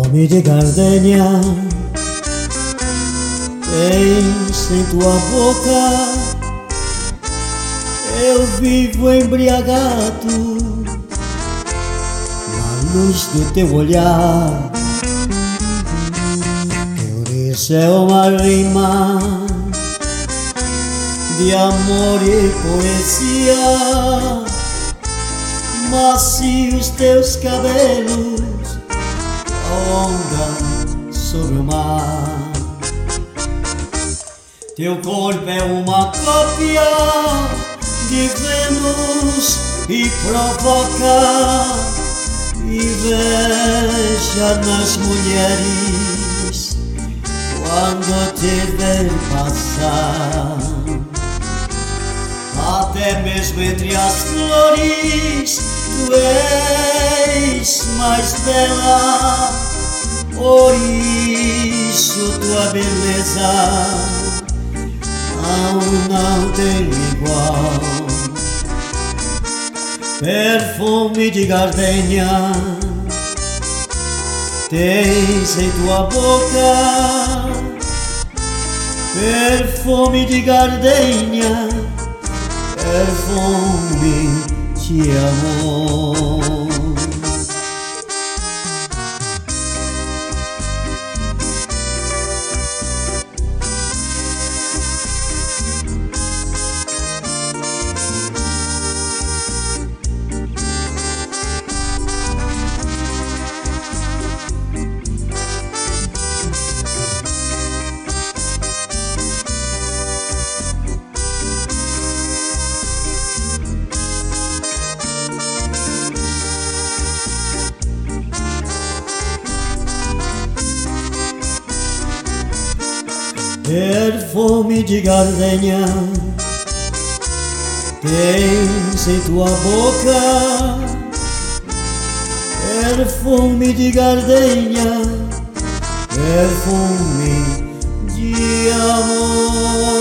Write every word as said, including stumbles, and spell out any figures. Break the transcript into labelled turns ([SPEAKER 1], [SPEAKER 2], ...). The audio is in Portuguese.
[SPEAKER 1] Perfume de gardenia tens em tua boca. Eu vivo embriagado na luz do teu olhar. Por isso é uma rima de amor e poesia. Macios teus cabelos a onda sobre o mar. Teu corpo é uma cópia de Vênus e provoca inveja nas mulheres quando te ver passar. Até mesmo entre as flores tu és mais bela, por isso tua beleza não, não tem igual. Perfume de gardenia tens em tua boca. Perfume de gardenia, perfume de amor. Perfume de gardenia tens em tua boca. Perfume de gardenia, perfume de amor.